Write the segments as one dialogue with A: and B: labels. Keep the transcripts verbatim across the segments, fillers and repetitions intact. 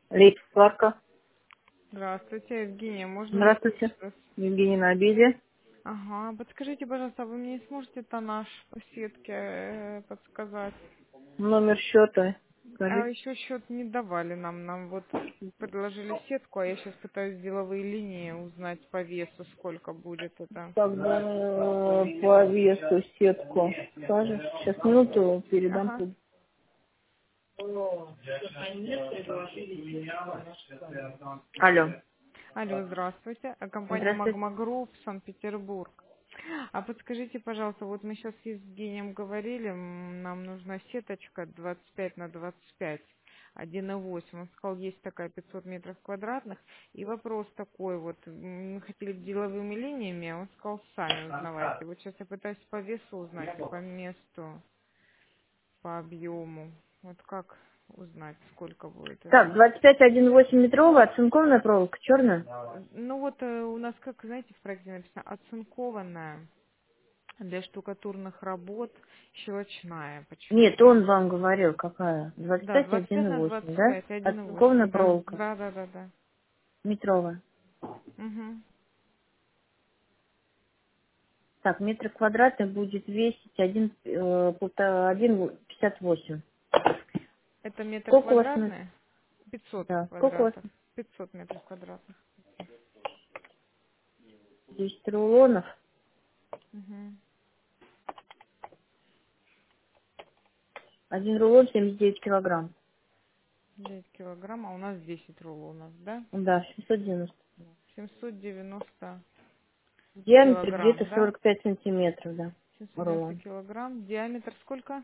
A: Лейс Сварка.
B: Здравствуйте, Евгения. Можно вас
A: Здравствуйте.
B: сейчас?
A: Евгений на обеде.
B: Ага, подскажите, пожалуйста, вы мне сможете тоннаж по сетке э, подсказать?
A: Номер счета.
B: А
A: Скажите.
B: еще счет не давали нам. Нам вот предложили сетку, а я сейчас пытаюсь деловые линии узнать по весу, сколько будет это.
A: Тогда э, по весу сетку скажешь. Сейчас минуту передам.
B: Ага.
A: Алло.
B: Алло, здравствуйте. А компания
A: Здравствуйте.
B: Магма Групп, Санкт-Петербург. А подскажите, пожалуйста, вот мы сейчас с Евгением говорили, м, нам нужна сеточка двадцать пять на двадцать пять, один и восемь. Он сказал, есть такая пятьсот метров квадратных. И вопрос такой вот, м, мы хотели деловыми линиями, а он сказал, сами узнавайте. Вот сейчас я пытаюсь по весу узнать и по месту, по объему. Вот как узнать, сколько будет
A: Так,
B: это?
A: двадцать пять один восемь метровая оцинкованная проволока, черная.
B: Ну вот э, у нас, как знаете, в проекте написано оцинкованная. Для штукатурных работ щелочная
A: Нет,
B: почему-то.
A: он вам говорил, какая. Двадцать
B: Да,
A: пять
B: двадцать пять
A: один
B: на
A: восемь,
B: двадцать
A: да?
B: пять, один и
A: Оцинкованная
B: восемь, да.
A: проволока.
B: Да, да, да, да.
A: Метровая.
B: Угу.
A: Так, метр квадратный будет весить один, э, полтора- один пятьдесят восемь.
B: Это метр
A: Сколько у вас метров?
B: квадратный? Пятьсот
A: Да. Сколько у вас?
B: квадратов. Пятьсот метров квадратных.
A: десять рулонов.
B: Угу.
A: Один рулон семьдесят девять килограмм.
B: девять килограмм, а у нас десять рулонов, да?
A: Да, семьсот девяносто.
B: семьсот девяносто
A: Диаметр где-то
B: килограмм, да?
A: сорок пять сантиметров, да.
B: семьсот девяносто
A: Рулон.
B: килограмм. Диаметр сколько?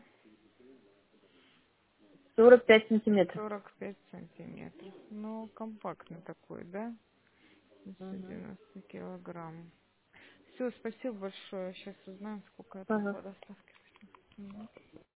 A: сорок пять сантиметров.
B: сорок пять сантиметров. Ну, компактный такой, да? семьсот
A: Угу.
B: девяносто килограмм. Все, спасибо большое. Сейчас узнаем, сколько это по
A: Пожалуйста.
B: доставке. Мгм.